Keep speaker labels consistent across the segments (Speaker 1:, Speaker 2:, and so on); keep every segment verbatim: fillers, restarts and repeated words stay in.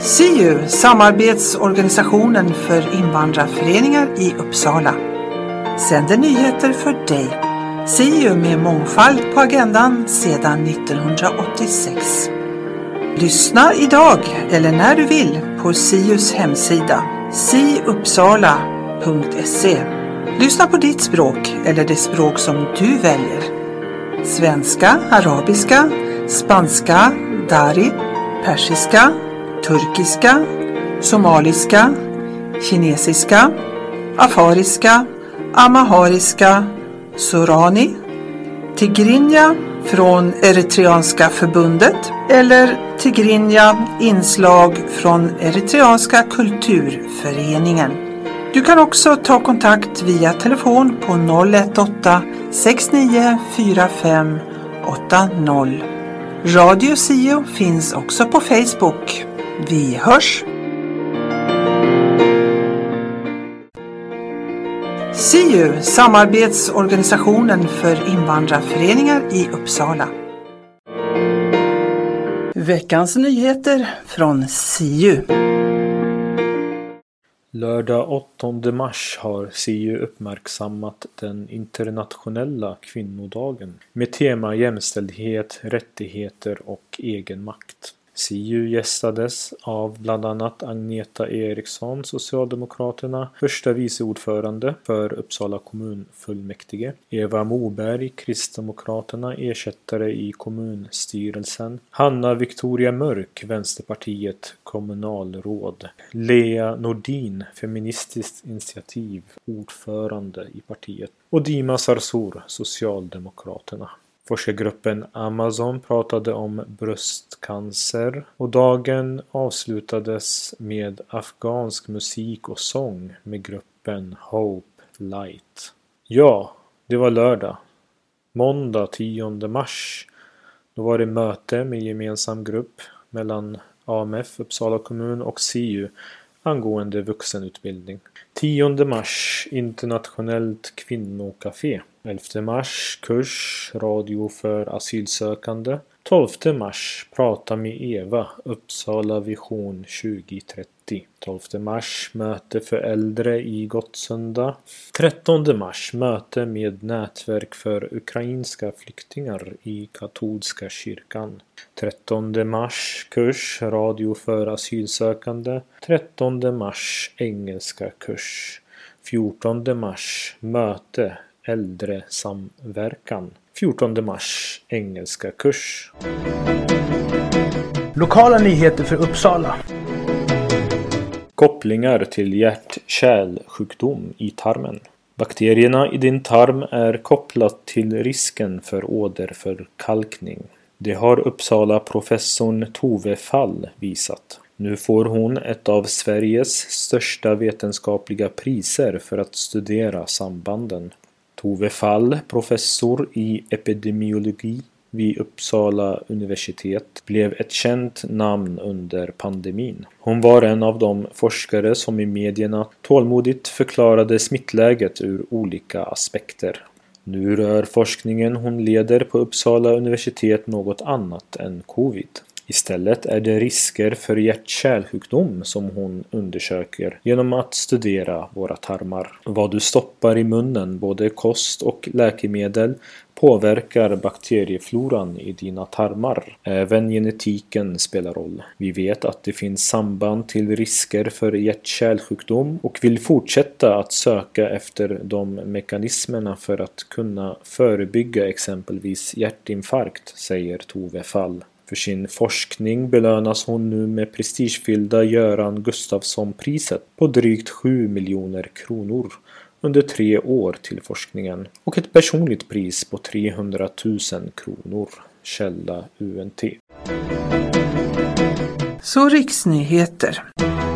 Speaker 1: S I U, samarbetsorganisationen för invandrarföreningar i Uppsala, sänder nyheter för dig. S I U med mångfald på agendan sedan nittonhundraåttiosex. Lyssna idag eller när du vill på S I U:s hemsida siuppsala punkt se. Lyssna på ditt språk eller det språk som du väljer. Svenska, arabiska, spanska, dari, persiska, turkiska, somaliska, kinesiska, afariska, amahariska, sorani, tigrinja från Eritreanska förbundet eller tigrinja inslag från Eritreanska kulturföreningen. Du kan också ta kontakt via telefon på noll ett åtta sex nio fyra fem åtta noll. Radio S I U finns också på Facebook. Vi hörs! S I U, samarbetsorganisationen för invandrarföreningar i Uppsala. Veckans nyheter från S I U.
Speaker 2: Lördag åttonde mars har S I U uppmärksammat den internationella kvinnodagen med tema jämställdhet, rättigheter och egenmakt. S I U gästades av bland annat Agneta Eriksson, Socialdemokraterna, första vice ordförande för Uppsala kommunfullmäktige, Eva Moberg, Kristdemokraterna, ersättare i kommunstyrelsen, Hanna Victoria Mörk, Vänsterpartiet, kommunalråd, Lea Nordin, Feministiskt initiativ, ordförande i partiet, och Dima Sarsour, Socialdemokraterna. Forskargruppen Amazon pratade om bröstcancer och dagen avslutades med afghansk musik och sång med gruppen Hope Light. Ja, det var lördag. Måndag tionde mars. Då var det möte med gemensam grupp mellan A M F, Uppsala kommun och S I U angående vuxenutbildning. tionde mars, internationellt kvinnokafé. elfte mars, kurs, radio för asylsökande. tolfte mars, prata med Eva, Uppsala vision tjugo trettio. tolfte mars, möte för äldre i Gottsunda. trettonde mars, möte med nätverk för ukrainska flyktingar i katolska kyrkan. trettonde mars, kurs, radio för asylsökande. trettonde mars, engelska kurs. fjortonde mars, möte, äldre samverkan. fjortonde mars, engelska kurs.
Speaker 3: Lokala nyheter för Uppsala.
Speaker 2: Kopplingar till hjärt-kärlsjukdom i tarmen. Bakterierna i din tarm är kopplat till risken för åderförkalkning. Det har Uppsala professorn Tove Fall visat. Nu får hon ett av Sveriges största vetenskapliga priser för att studera sambanden. Tove Fall, professor i epidemiologi vid Uppsala universitet, blev ett känt namn under pandemin. Hon var en av de forskare som i medierna tålmodigt förklarade smittläget ur olika aspekter. Nu rör forskningen hon leder på Uppsala universitet något annat än covid. Istället är det risker för hjärt-kärlsjukdom som hon undersöker genom att studera våra tarmar. Vad du stoppar i munnen, både kost och läkemedel, påverkar bakteriefloran i dina tarmar. Även genetiken spelar roll. Vi vet att det finns samband till risker för hjärt-kärlsjukdom och vill fortsätta att söka efter de mekanismerna för att kunna förebygga exempelvis hjärtinfarkt, säger Tove Fall. För sin forskning belönas hon nu med prestigefyllda Göran Gustafsson-priset på drygt sju miljoner kronor under tre år till forskningen och ett personligt pris på trehundratusen kronor. Källa U N T.
Speaker 1: Så riksnyheter.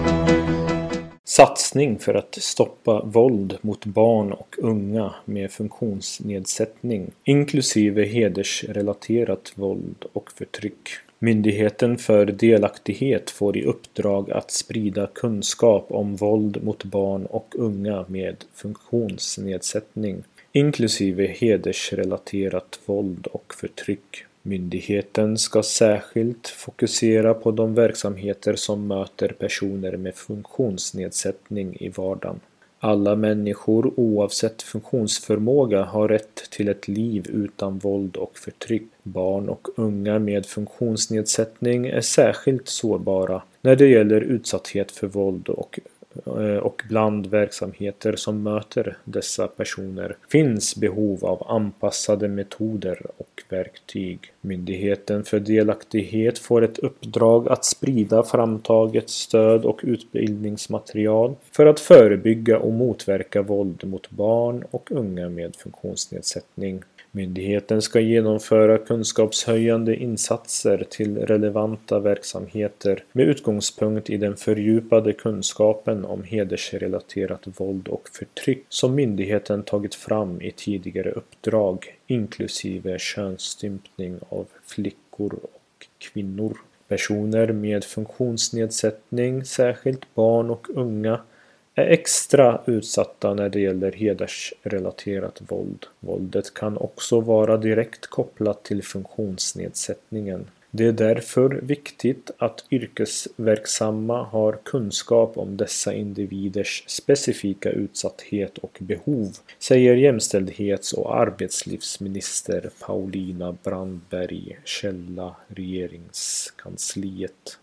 Speaker 2: Satsning för att stoppa våld mot barn och unga med funktionsnedsättning, inklusive hedersrelaterat våld och förtryck. Myndigheten för delaktighet får i uppdrag att sprida kunskap om våld mot barn och unga med funktionsnedsättning, inklusive hedersrelaterat våld och förtryck. Myndigheten ska särskilt fokusera på de verksamheter som möter personer med funktionsnedsättning i vardagen. Alla människor oavsett funktionsförmåga har rätt till ett liv utan våld och förtryck. Barn och unga med funktionsnedsättning är särskilt sårbara när det gäller utsatthet för våld och och bland verksamheter som möter dessa personer finns behov av anpassade metoder och verktyg. Myndigheten för delaktighet får ett uppdrag att sprida framtaget stöd och utbildningsmaterial för att förebygga och motverka våld mot barn och unga med funktionsnedsättning. Myndigheten ska genomföra kunskapshöjande insatser till relevanta verksamheter med utgångspunkt i den fördjupade kunskapen om hedersrelaterat våld och förtryck som myndigheten tagit fram i tidigare uppdrag, inklusive könsstympning av flickor och kvinnor. Personer med funktionsnedsättning, särskilt barn och unga, är extra utsatta när det gäller hedersrelaterat våld. Våldet kan också vara direkt kopplat till funktionsnedsättningen. Det är därför viktigt att yrkesverksamma har kunskap om dessa individers specifika utsatthet och behov, säger jämställdhets- och arbetslivsminister Paulina Brandberg, källa regeringskansliet.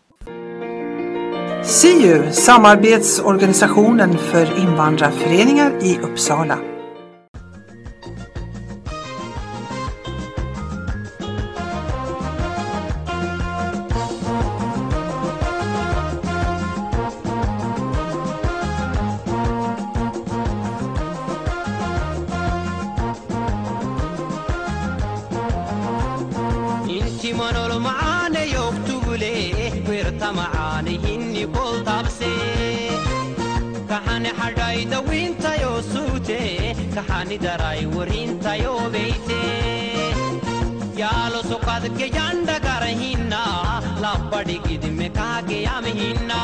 Speaker 1: S I U, samarbetsorganisationen för invandrarföreningar i Uppsala.
Speaker 4: كحاني دراي ورينتا يو بيتي يالو سوقات के जंडा करहिना लापड़ी गिद में कागे आमहिना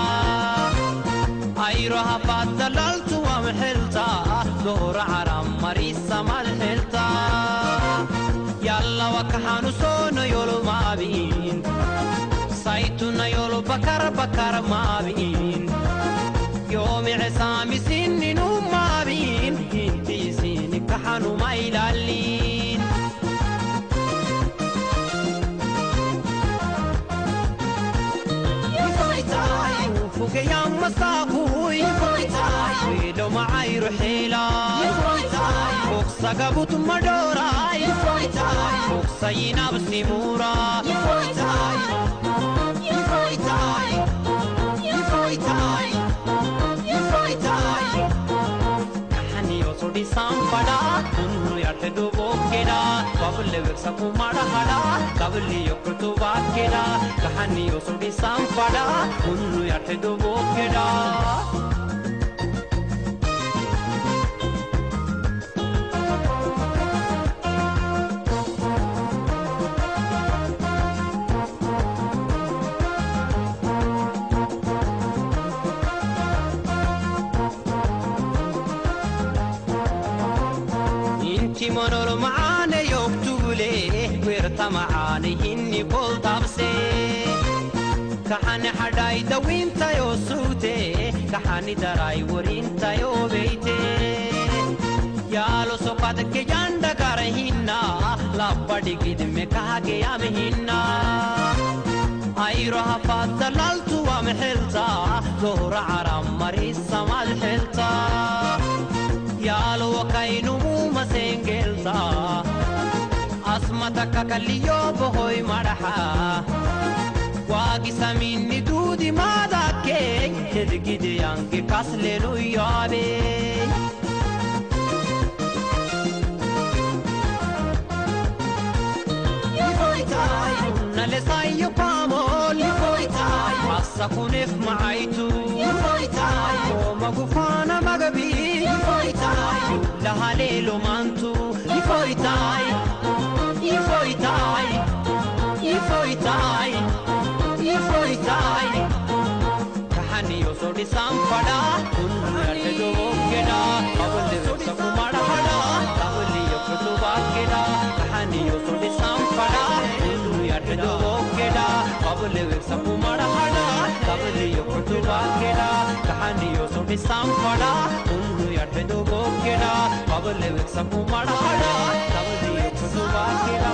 Speaker 4: आइरो हापादलल तू आम हेल्ता दोर आराम मरी समल हेल्ता يلا وكحانو सोनो योलो माबिन साइतुना योलो बकर बकर माबिन يوم عسامي سنين ومابين انتي سينك كحانو ما يلالين يفايتاي وفوق يام مساقوي يفايتاي ويلو معاي رحيلا يفايتاي فوق سقبوت مدوراي يفايتاي فوق سينا بسنمورا يفايتاي يفايتاي يفايتاي Di sampada unnu yarte do bokeda babule veksa kumada hada kabli yokto vakeda kahani oso di sampada unnu yarte do bokeda منور معاني يكتولي ويرتا معاني هني كل طبسي كحاني حداي دوينتا يوسوتي كحاني دراي ورينتا يو بيتي يالو سوقاتك جاندا كارهينا لابدي قد مكاكي يامهينا ايرو هفادلال تو ومحلتا زهر عرام مريسا مالحلتا يالو وكاينو مسنجلتا اسمتك كليو بهوي مرحا واقي سميني دودي ما داكي تدقيدي يانكي كاسلينو يابي يفويتاي نالسايو بامول يفويتاي مساكونيف معايتو يفويتاي ومقفانا مقبي يفويتاي لها ليلو مانتو يفويتاي يفويتاي يفويتاي يفويتاي كحاني يوسودي سامفدا كنو يرتدو وكدا قبل وكسكو مرحدا قبل يوكتو باكدا كحاني يوسودي سامفدا كنو Kabule weksa kumara hada Kabule yokotu wakera Kahaniyo sote sampada Unnu yate do bokera Kabule weksa kumara hada Kabule yokotu wakera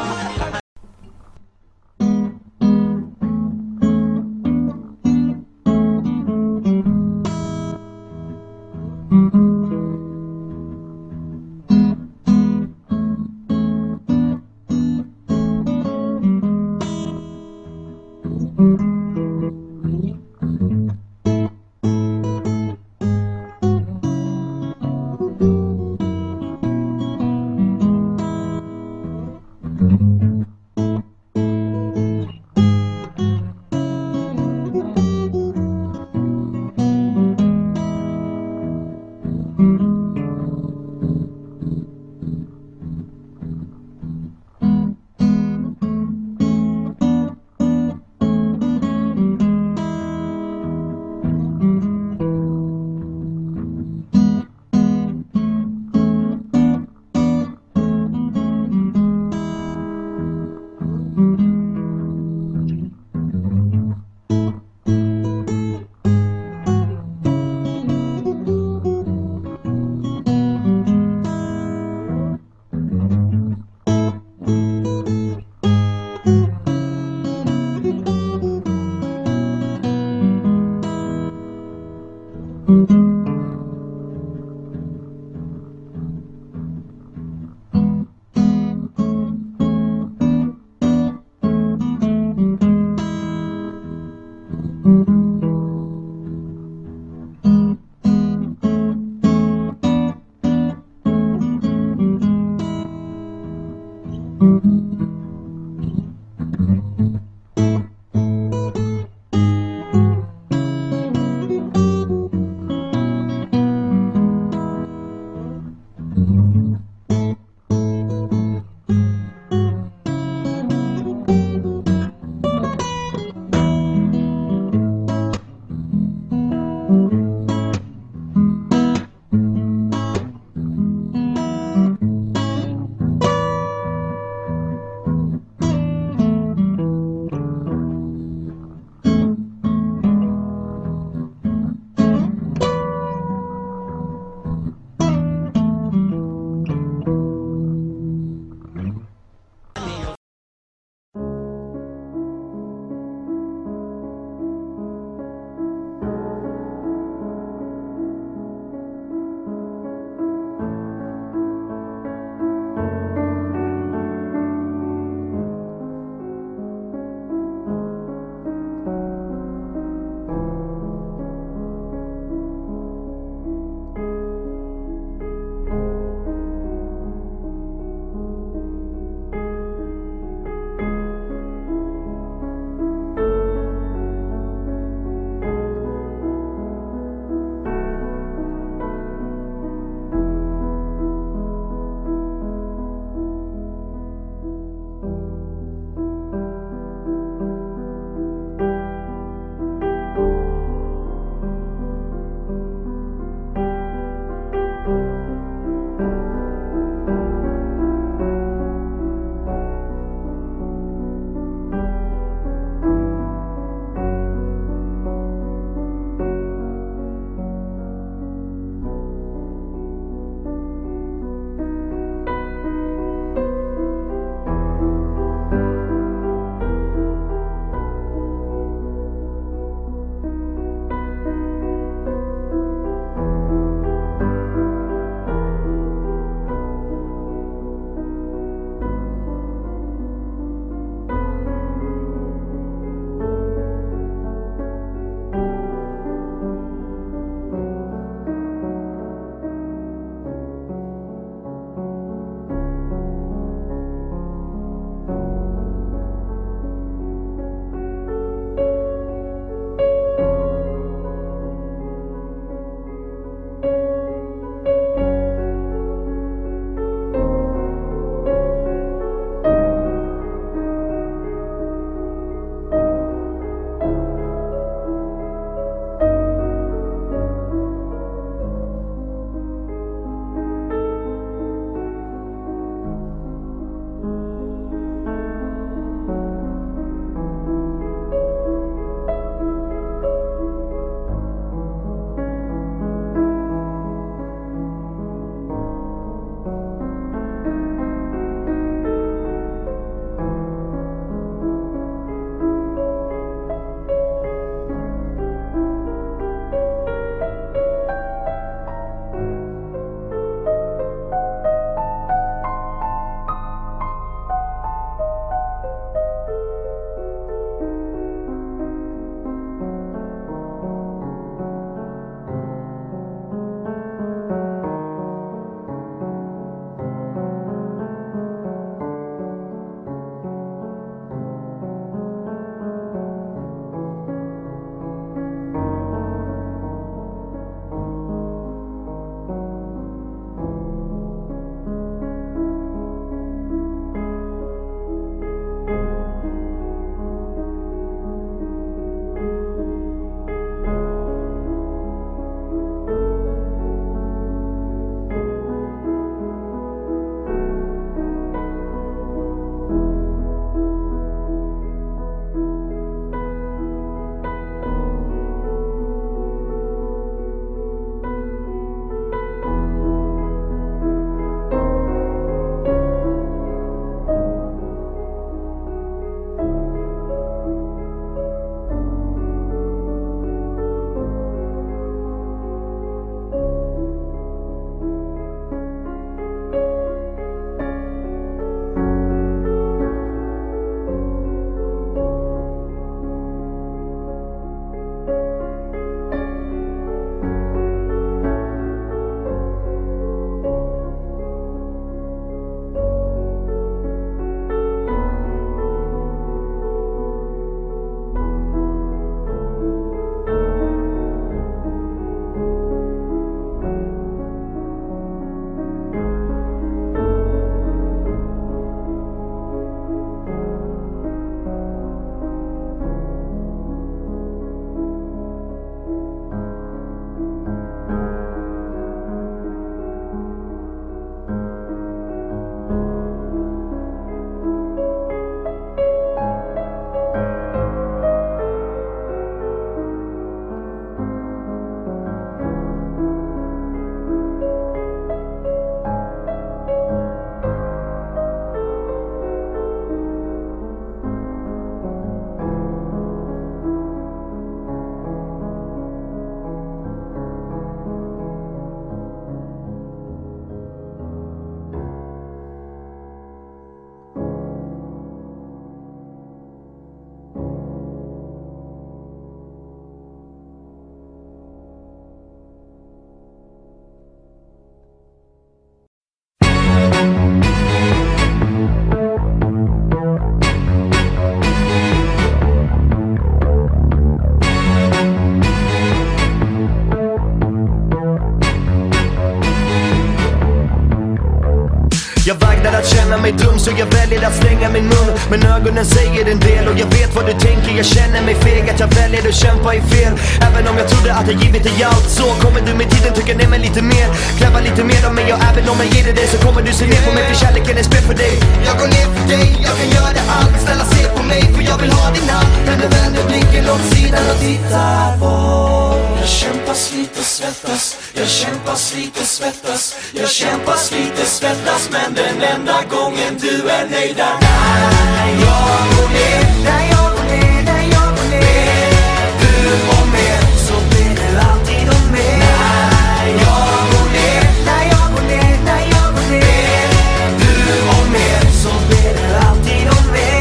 Speaker 5: mig dum så jag väljer att stänga min mun. Men ögonen säger en del och jag vet vad du tänker. Jag känner mig feg att jag väljer att kämpa i fel. Även om jag trodde att jag givit dig allt, så kommer du med tiden tycka ner mig lite mer. Kräva lite mer av mig och även om jag ger dig det så kommer du se ner på mig för kärleken är spel för dig. Jag går ner för dig, jag kan göra allt. Snälla se på mig för jag vill ha din hand. Men du vänder blicken åt sidan och tittar på. Jag kämpar, sliter, svettas. Jag kämpar, sliter, svettas. Jag kämpar, sliter, svettas. Men den enda gången du är nöjd där. När jag går ner, när jag går ner, när jag går ner. Du och mer, så blir det alltid om mer. När jag går ner, när jag går ner, när jag går ner. Du och mer, så blir det alltid om mer.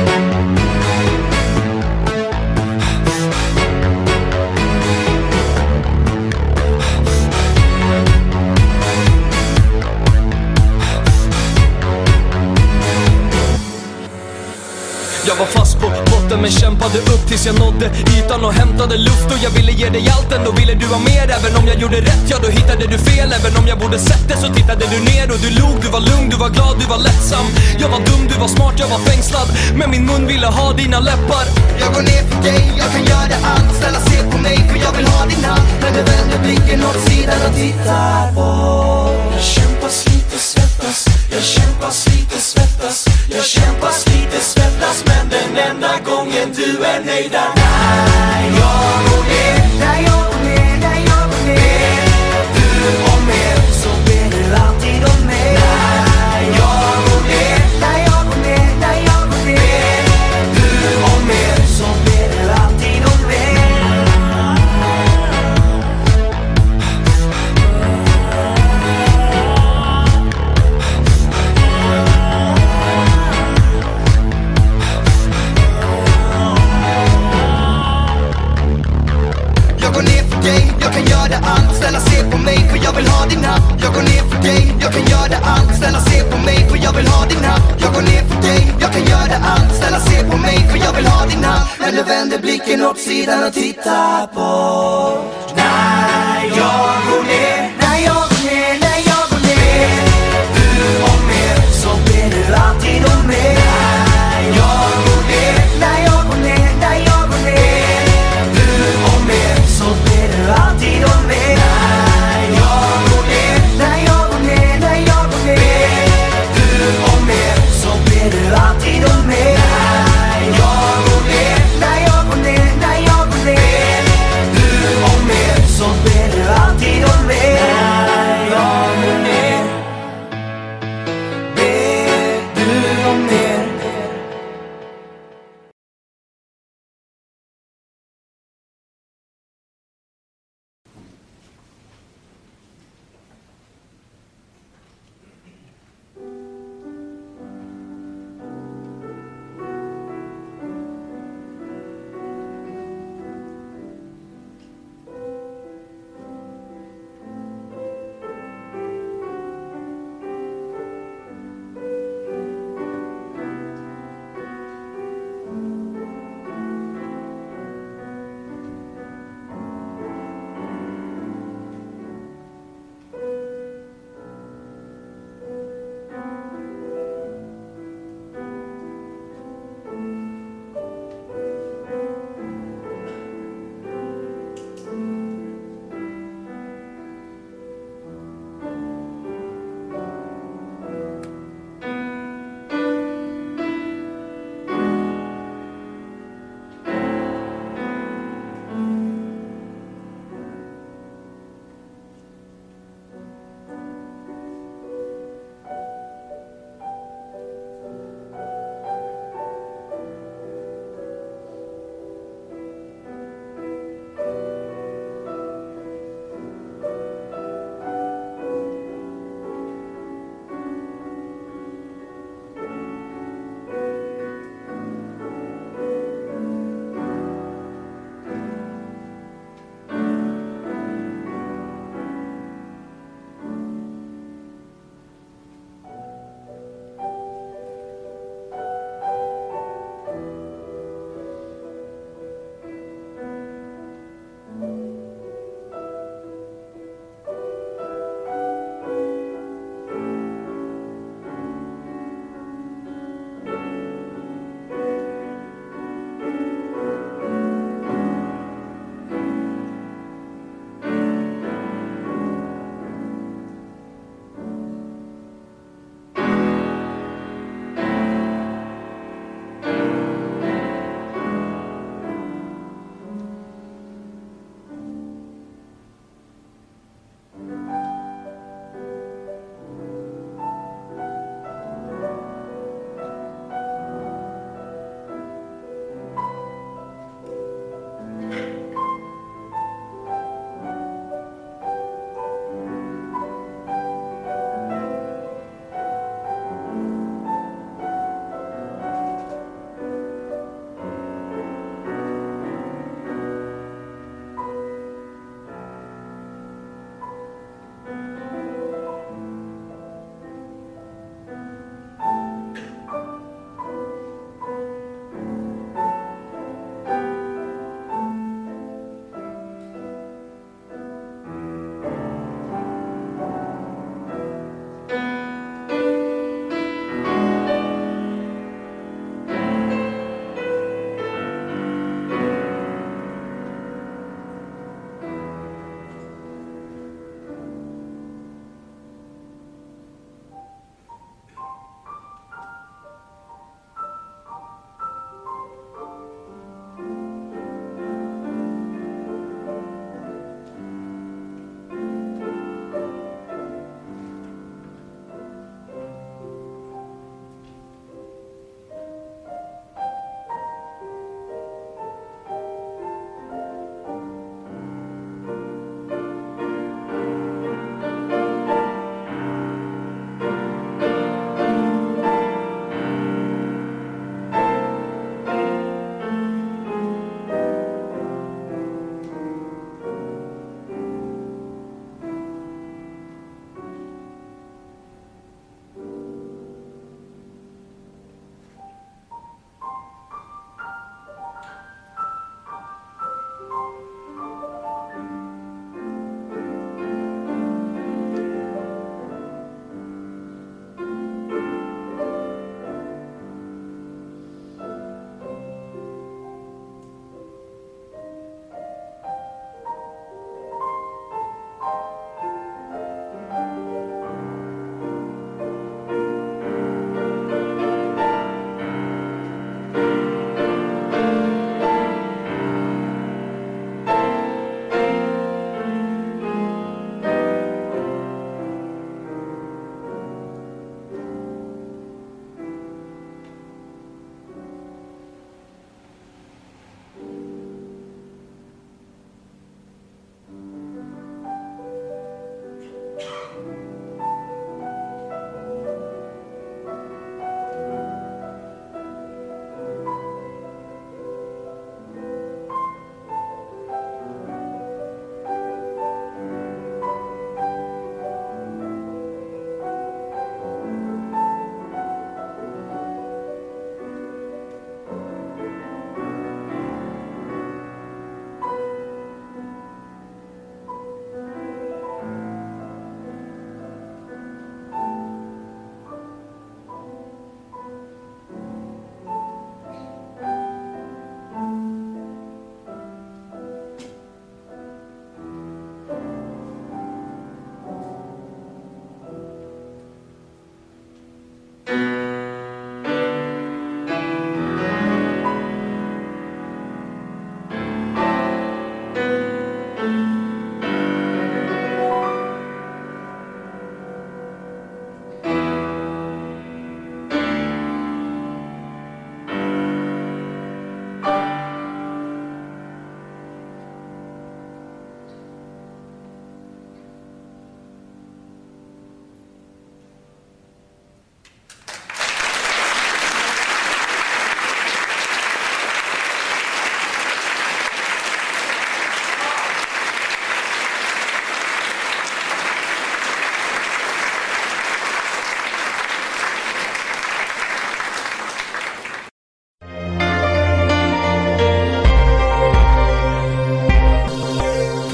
Speaker 5: Jag var fast på botten men kämpade upp tills jag nådde ytan och hämtade luft. Och jag ville ge dig allt, ändå ville du ha mer. Även om jag gjorde rätt, ja då hittade du fel. Även om jag borde sett det så tittade du ner. Och du log, du var lugn, du var glad, du var lättsam. Jag var dum, du var smart, jag var fängslad. Men min mun ville ha dina läppar. Jag går ner för dig, jag kan göra allt. Snälla se på mig för jag vill ha din hand. Men du vänder blicken åt sidan och tittar på. Jag kämpar, sliter, svettas. Jag kämpar, sliter, svettas. Jag kämpar, sliter, svettas. Men den enda gången du är nöjd där. När jag går ner, när jag går ner, när jag går ner. Du och mer, så blir det alltid om mer. När jag går ner, när jag går ner, när jag går ner. Du och mer, så blir det alltid om mer. Jag går ner för dig, jag kan göra allt. Snälla se på mig för jag vill ha din hand. Jag går ner för dig, jag kan göra allt. Snälla se på mig för jag vill ha din hand. Jag går ner för dig, jag kan göra allt. Snälla se på mig för jag vill ha din hand. Men du vänder blicken åt sidan och tittar på. När jag går ner, när jag går ner, när jag går ner. Du och mer, så blir det alltid om mer. När jag går ner, när jag går ner, när jag går ner. Du och mer, så blir det alltid om mer. När jag går ner, när jag går ner, när jag går ner. Du och mer, så blir det alltid om mer. När jag går ner, när jag går ner, när jag går ner. Du och mer, så blir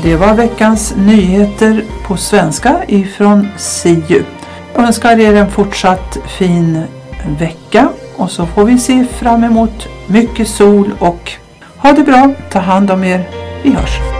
Speaker 1: Det var veckans nyheter på svenska ifrån S I U. Jag önskar er en fortsatt fin vecka och så får vi se fram emot mycket sol och ha det bra. Ta hand om er. Vi hörs.